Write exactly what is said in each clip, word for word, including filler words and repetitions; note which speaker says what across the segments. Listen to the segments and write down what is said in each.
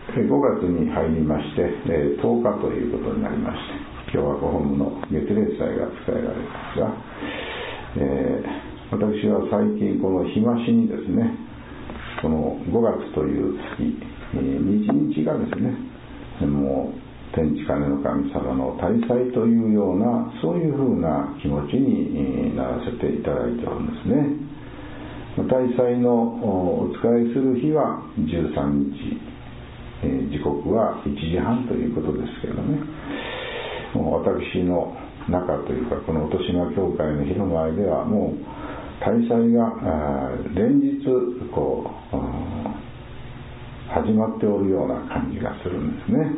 Speaker 1: ごがつに入りまして、とおかということになりまして、今日はご本部の月例祭が使えられますが、えー、私は最近この日増しにですね、このごがつという月、日々がですね、もう天地金の神様の大祭というような、そういうふうな気持ちにならせていただいておるんですね。大祭のお仕えする日はじゅうさんにち、えー、時刻はいちじはんということですけれどね、もう私の中というか、この音島教会の日の前ではもう大祭が連日こう始まっておるような感じがするんですね。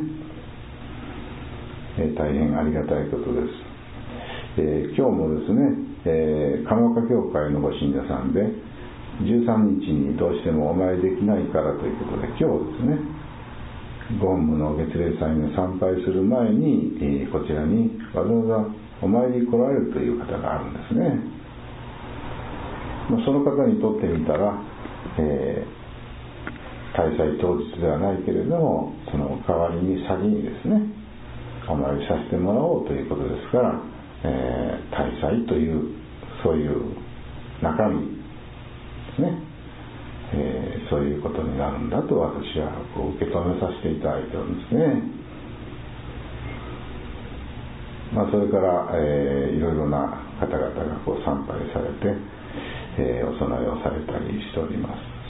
Speaker 1: えー、大変ありがたいことです。えー、今日もですね、えー、鴨岡教会のご信者さんでじゅうさんにちにどうしてもお参りできないからということで、今日ですね、ご本部の月例祭に参拝する前に、えー、こちらにわざわざお参りに来られるという方があるんですね。その方にとってみたら、えー、大祭当日ではないけれども、その代わりに先にですね、お参りさせてもらおうということですから、えー、大祭というそういう中身ですね、えー、そういうことになるんだと私はこう受け止めさせていただいておるんですね。まあ、それから、えー、いろいろな方々がこう参拝されて、えー、お供えをされたりしております。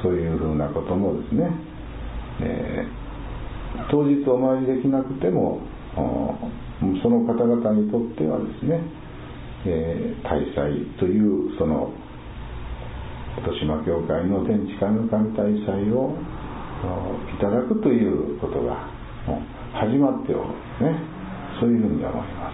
Speaker 1: そういうふうなこともですね、えー、当日お参りできなくてもその方々にとってはですね、えー、大祭というその音島教会の天地神の神大祭をいただくということがもう始まっておるんですね。そういうふうに思います。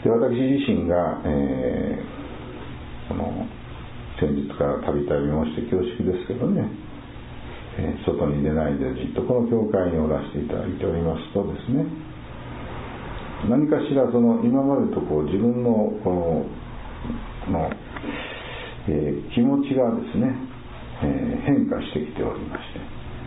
Speaker 1: で、私自身が、えー、この先日からたびたび申して恐縮ですけどね、えー、外に出ないでじっとこの教会におらせていただいておりますとですね、何かしらその今までとこう自分のこの、このえー、気持ちがですね、えー、変化してきておりまして、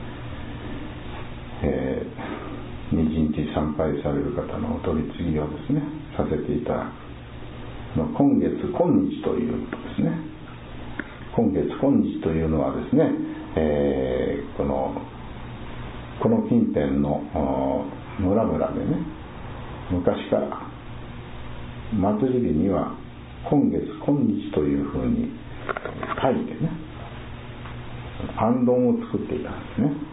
Speaker 1: えー、日々参拝される方のお取り次ぎをですねさせていただくの今月今日ということですね。今月今日というのはですね、えー、このこの近辺の村々でね、昔から祭り日には今月今日というふうに書いてね、暗論を作っていたんですね。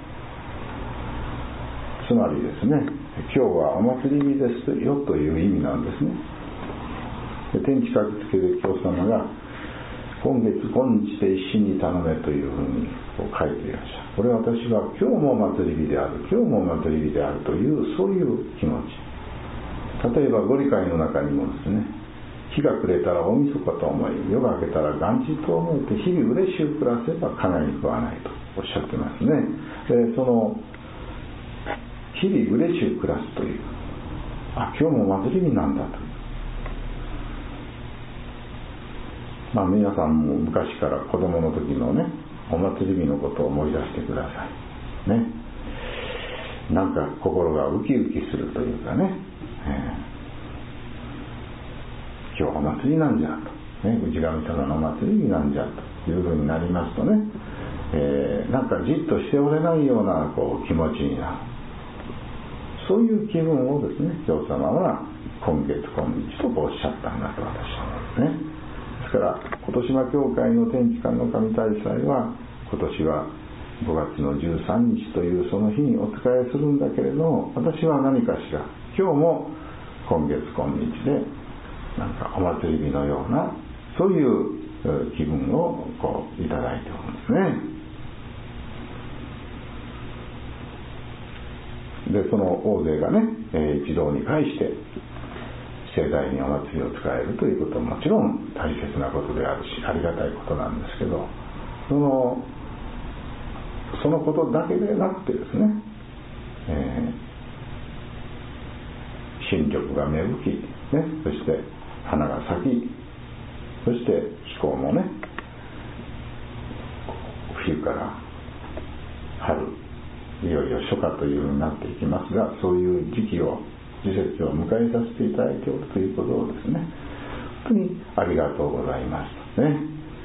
Speaker 1: つまりですね、今日はお祭り日ですよという意味なんですね。で、天地書きつける教様が今月今日で一心に頼めというふうにこう書いていらっしゃる。これは私は今日も祭り日である、今日も祭り日であるというそういう気持ち。例えばご理解の中にもですね、日が暮れたら大晦日と思い、夜が明けたら元日と思えて日々嬉しゅう暮らせばかなり食わないとおっしゃってますね。で、その日々嬉しゅう暮らすという、あ、今日も祭り日なんだという、まあ皆さんも昔から子供の時のねお祭り日のことを思い出してくださいね。なんか心がウキウキするというかね、えー今日お祭りなんじゃと、ね、氏神様のお祭りなんじゃというふうになりますとね、えー、なんかじっとしておれないようなこう気持ちになる。そういう気分をですね、教様は今月今日とおっしゃったんだと私は思いますね。ですから音島教会の天地神の神大祭は今年はごがつのじゅうさんにちというその日にお仕えするんだけれども、私は何かしら今日も今月今日でなんかお祭り日のようなそういう気分をこういただいておるんですね。で、その大勢がね、えー、一堂に会して盛大にお祭りを使えるということももちろん大切なことであるし、ありがたいことなんですけど、そのそのことだけでなくてですね、えー、新緑が芽吹き、ね、そして花が咲き、そして気候もね、冬から春いよいよ初夏というようになっていきますが、そういう時期を時節を迎えさせていただいておるということをですね、本当にありがとうございますね。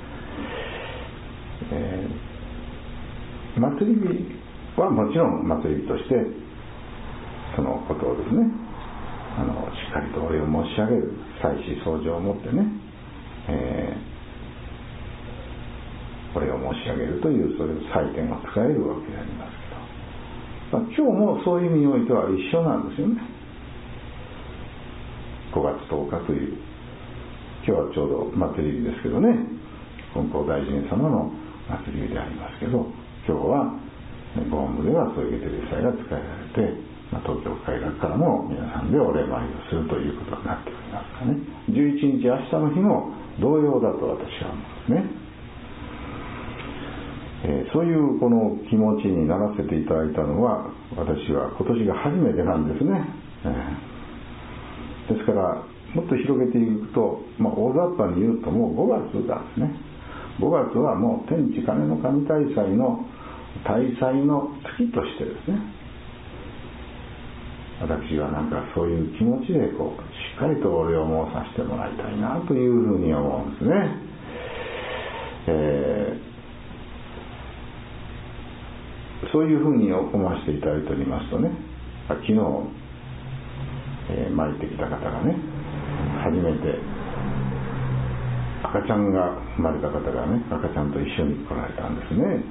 Speaker 1: えー、祭り日はもちろん祭り日としてそのことをですね、あのしっかりとお礼を申し上げる、祭祀掃除をもってね、えー、お礼を申し上げるという、それを祭典を使えるわけでありますけど、まあ、今日もそういう意味においては一緒なんですよね。ごがつとおかという、今日はちょうど祭り日ですけどね、金光大臣様の祭り日でありますけど、今日はご本部ではそういうテレビ祭が使えられて、まあ、東京会楽からも皆さんでお礼参りをするということになっておりますがね、じゅういちにち明日の日も同様だと私は思うんですね。えー、そういうこの気持ちにならせていただいたのは、私は今年が初めてなんですね。えー、ですからもっと広げていくと、まあ、大雑把に言うともうごがつなんですね。ごがつはもう天地金の神大祭の大祭の月としてですね、私はなんかそういう気持ちでこうしっかりとお礼を申させてもらいたいなというふうに思うんですね。えー、そういうふうに思わせていただいておりますとね、昨日、えー、参ってきた方がね、初めて赤ちゃんが生まれた方がね、赤ちゃんと一緒に来られたんですね。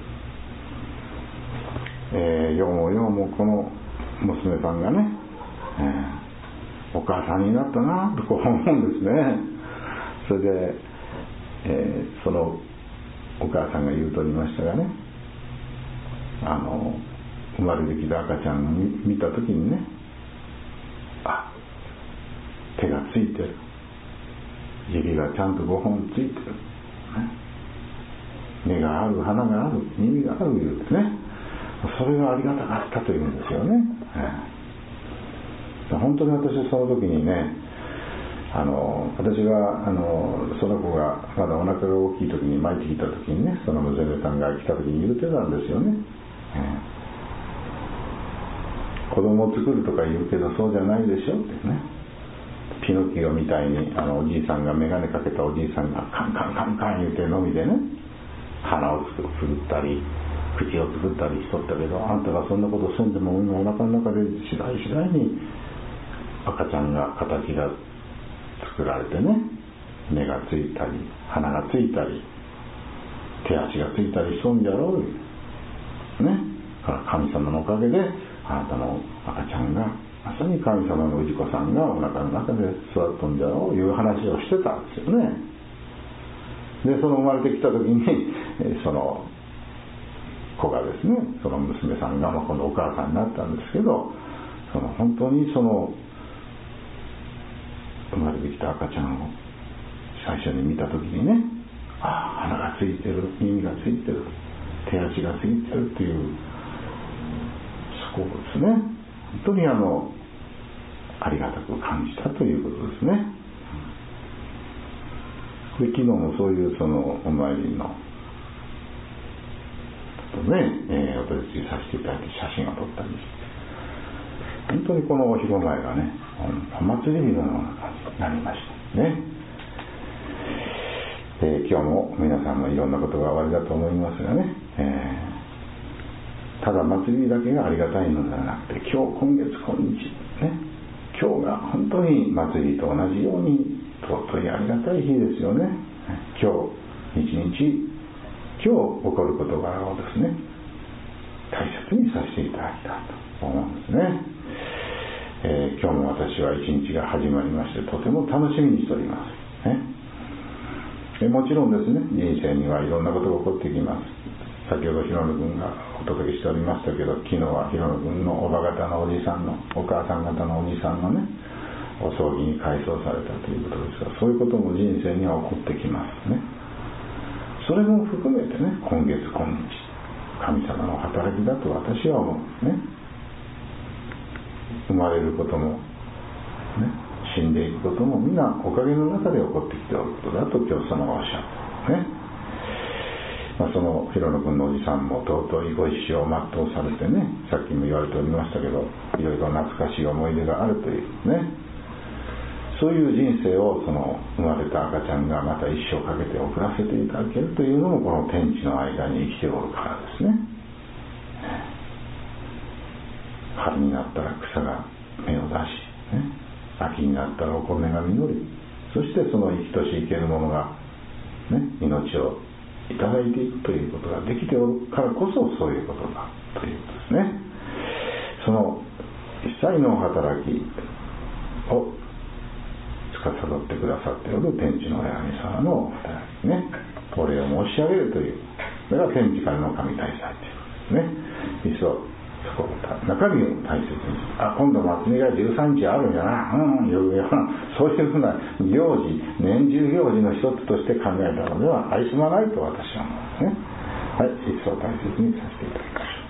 Speaker 1: えー、ようもようもこの娘さんがね、えー、お母さんになったなとこう思うんですね。それで、えー、そのお母さんが言うとおりましたがね、あの生まれてきた赤ちゃんを 見, 見たときにね、あ、手がついてる、指がちゃんとごほんついてる、ね、目がある、鼻がある、耳があるいうですね、それがありがたかったというんですよね。えー、本当に私はその時にね、あの私があのその子がまだお腹が大きい時に参ってきた時にね、その娘さんが来た時に言ってたんですよね。えー、子供を作るとか言うけどそうじゃないでしょってね。ピノキオみたいにあのおじいさんが眼鏡かけたおじいさんがカンカンカンカン言うてのみでね、鼻をつくったり口を作ったりしとったけど、あんたがそんなことせんでも今お腹の中で次第次第に赤ちゃんが形が作られてね、目がついたり鼻がついたり手足がついたりしとんじゃろうね。だから神様のおかげであなたの赤ちゃんがまさに神様の氏子さんがお腹の中で育っとんじゃろういう話をしてたんですよね。でその生まれてきた時にその子がですね、その娘さんが今度お母さんになったんですけど、その本当にその生まれてきた赤ちゃんを最初に見た時にね、ああ鼻がついてる、耳がついてる、手足がついてるっていうそこをですね、本当にあのありがたく感じたということですね。で昨日もそういうそのお参りのね、えー、お手伝いさせていただいて写真を撮ったりして、本当にこのお披露前がね、お祭り日のような感じになりましたね。えー、今日も皆さんもいろんなことがおありだと思いますがね、えー、ただ祭り日だけがありがたいのではなくて、今日今月今日ね、今日が本当に祭りと同じように尊いありがたい日ですよね。今日一日今日起こる事柄をですね、大切にさせていただきたいと思うんですね。えー、今日も私は一日が始まりまして、とても楽しみにしておりますね。えもちろんですね、人生にはいろんなことが起こってきます。先ほど広野君がお届けしておりましたけど、昨日は広野君のおば方のおじさんのお母さん方のおじさんのね、お葬儀に改装されたということですが、そういうことも人生には起こってきますね。それも含めてね、今月今日神様の働きだと私は思うんですね。生まれることも、ね、死んでいくことも皆おかげの中で起こってきておることだと教祖様がおっしゃったね。 まあ、その広野君のおじさんも尊いご一生を全うされてね、さっきも言われておりましたけど、いろいろ懐かしい思い出があるというね、そういう人生をその生まれた赤ちゃんがまた一生かけて送らせていただけるというのも、この天地の間に生きておるからですね。春になったら草が芽を出し、ね、秋になったらお米が実り、そしてその生きとし生けるものが、ね、命をいただいていくということができておるからこそ、そういうことだということですね。その一切の働きを司ってくださっておる天地の親神様の働きね、お礼を申し上げるという、それが天地からの神大祭ということですね。いっそそこ中身を大切に、あ、今度祭りがじゅうさんにちあるんじゃな、うん、いうような、そういうふうな行事、年中行事の一つとして考えたのでは愛しまないと私は思うんですね。はい、一層大切にさせていただきます。